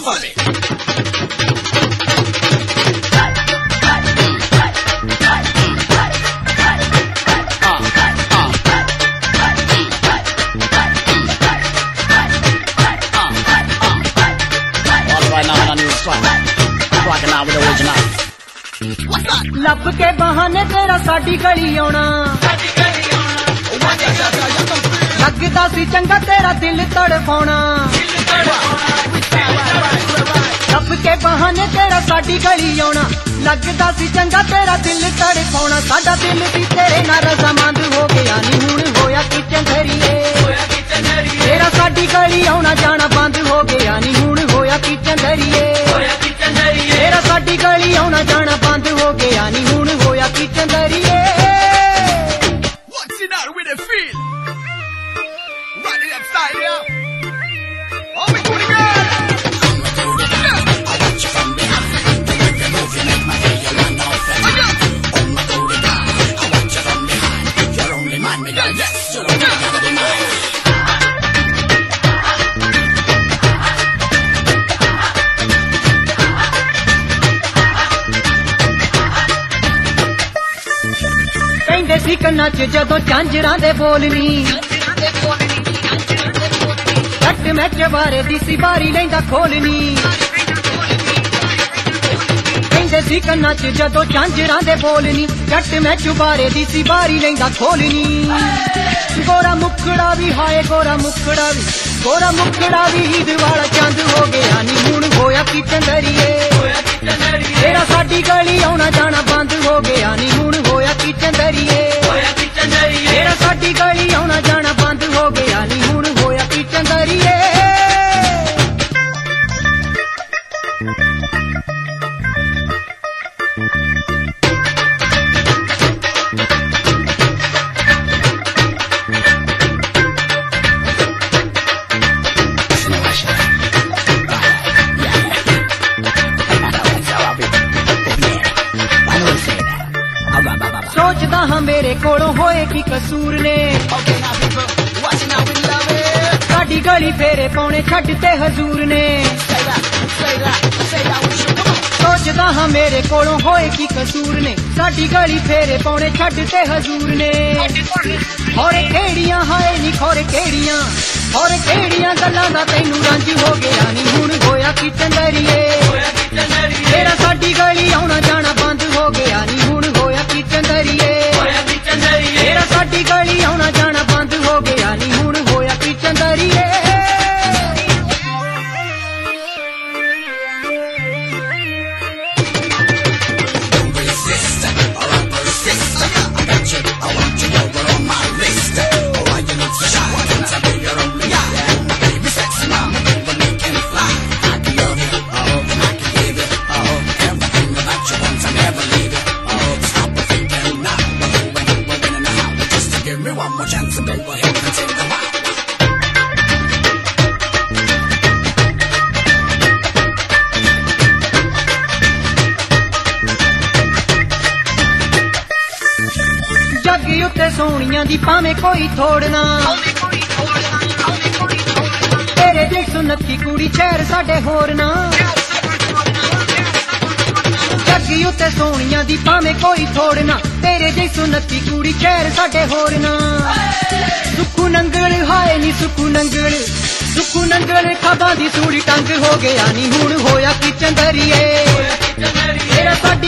follow me. ਲੱਭ ਕੇ ਬਹਾਨੇ ਤੇਰਾ ਸਾਡੀ ਗਲੀ ਆਉਣਾ ਲੱਗਦਾ ਸੀ ਚੰਗਾ ਤੇਰਾ ਦਿਲ ਤੜਫਾਉਣਾ ਲੱਭ ਕੇ ਬਹਾਨੇ ਤੇਰਾ ਸਾਡੀ ਗਲੀ ਆਉਣਾ ਲੱਗਦਾ ਸੀ ਚੰਗਾ ਤੇਰਾ ਦਿਲ ਤੜਫਾਉਣਾ ਸਾਡਾ ਦਿਲ ਵੀ ਤੇਰੇ ਨਾਲ ਰਜ਼ਾਮੰਦ ਹੋ ਗਿਆ ਨੀ ਹੁਣ ਹੋਇਆ ਕਿ ਚੰਦਰੀਏ ਤੇਰਾ ਸਾਡੀ ਗਲੀ ਆਉਣਾ ਜਾਣਾ ਬੰਦ ਹੋ ਗਿਆ ਨੀ ਹੁਣ ਹੋਇਆ ਕਿ ਚੰਦਰੀਏ ਤੇਰਾ ਸਾਡੀ ਗਲੀ ਆਉਣਾ ਜਾਣਾ ਬੰਦ ਹੋ ਗਿਆ ਨੀ ਹੁਣ ਹੋਇਆ ਕਿ ਚੰਦਰੀਏ What's in that with the feel? Right it upside here. Oh, we do it again. I want you from behind. The way you move, you make my day. You run off and oh my God, I want you from behind. You're only mine, me girl. Yes, you're only gotta be mine. ਕਹਿੰਦੇ ਸੀ ਕੰਨਾਂ 'ਚ ਜਦੋਂ ਝਾਂਜਰਾਂ ਦੇ ਬੋਲਨੀ ਛੱਟ ਮੈਂ ਚਵਾਰੇ ਦੀ ਸੀ ਬਾਰੀ ਲੈਂਦਾ ਖੋਲਣੀ ਕਹਿੰਦੇ ਸੀ ਕੰਨਾਂ 'ਚ ਜਦੋਂ ਝਾਂਜਰਾਂ ਦੇ ਬੋਲਨੀ ਛੱਟ ਮੈਂ ਚਵਾਰੇ ਦੀ ਸੀ ਬਾਰੀ ਲੈਂਦਾ ਖੋਲਣੀ ਗੋਰਾ ਮੁਖੜਾ ਵੀ ਹਾਏ ਗੋਰਾ ਮੁਖੜਾ ਵੀ ਈਦ ਵਾਲਾ ਚੰਦ ਹੋ ਗਿਆ ਨੀ ਹੁਣ ਹੋਇਆ ਕਿ ਚੰਦਰੀਏ ਤੇਰਾ ਸਾਡੀ ਗਲੀ ਆਉਣਾ ਜਾਣਾ ਬੰਦ ਹੋ ਗਿਆ ਨੀ ਹੁਣ ਹੋਇਆ ਕਿ ਚੰਦਰੀਏ ਤੇਰਾ ਸਾਡੀ ਗਲੀ ਆਉਣਾ ਜਾਣਾ ਬੰਦ ਹੋ ਗਿਆ ਨੀ ਹੁਣ ਹੋਇਆ ਕਿ ਚੰਦਰੀਏ ਸੋਚਦਾ ਹਾਂ ਮੇਰੇ ਕੋਲੋਂ ਹੋਏ ਕੀ ਕਸੂਰ ਨੇ ਸਾਡੀ ਗਲੀ ਫੇਰੇ ਪਾਉਣੇ ਛੱਡ ਤੇ ਹਜ਼ੂਰ ਨੇ ਸੋਚਦਾ ਹਾਂ ਮੇਰੇ ਕੋਲੋਂ ਹੋਏ ਕੀ ਕਸੂਰ ਨੇ ਸਾਡੀ ਗਲੀ ਫੇਰੇ ਪਾਉਣੇ ਛੱਡ ਤੇ ਹਜ਼ੂਰ ਨੇ ਹੋਰ ਕਿਹੜੀਆਂ ਹਾਏ ਨੀ ਹੋਰ ਕਿਹੜੀਆਂ ਗੱਲਾਂ ਦਾ ਤੈਨੂੰ ਰੰਜ ਹੋ ਗਿਆ ਨੀ ਹੁਣ ਹੋਇਆ ਕੀ ਚੰਦਰੀਏ ਤੇਰਾ ਸਾਡੀ ਗਲੀ ਆਉਣਾ ਜਾਣਾ ਬੰਦ ਹੋ ਗਿਆ ਨੀ ਹੁਣ ਹੋਇਆ ਕੀ ਚੰਦਰੀਏ ਤੇਰਾ ਸਾਡੀ ਗਲੀ ਆਉਣਾ ਜਾਣਾ ਬੰਦ ਹੋ ਗਿਆ ਨੀ ਹੁਣ ਹੋਇਆ ਕੀ ਚੰਦਰੀਏ ਜੱਗ ਉੱਤੇ ਸੋਹਣੀਆਂ ਦੀ ਭਾਵੇਂ ਕੋਈ ਥੋੜਨਾ ਤੇਰੇ ਜੇ ਸੁਨੱਖੀ ਕੁੜੀ ਸ਼ਹਿਰ ਸਾਡੇ ਹੋਰ ਨਾ ਜੱਗ ਉੱਤੇ ਸੋਹਣੀਆਂ ਦੀ ਭਾਵੇਂ ਕੋਈ ਥੋੜਨਾ ਤੇਰੇ ਜੇ ਸੁਨੱਖੀ ਕੁੜੀ ਸ਼ਹਿਰ ਸਾਡੇ ਹੋਰ ਨਾ ਸੁੱਕੂ ਨੰਗਲ ਹਾਏ ਨੀ ਸੁੱਕੂ ਨੰਗਲ ਖਾਬਾਂ ਦੀ ਸੂੜੀ ਟੰਗ ਹੋ ਗਿਆ ਨੀ ਹੁਣ ਹੋਇਆ ਕਿ ਚੰਦਰੀਏ ਤੇਰਾ ਸਾਡੀ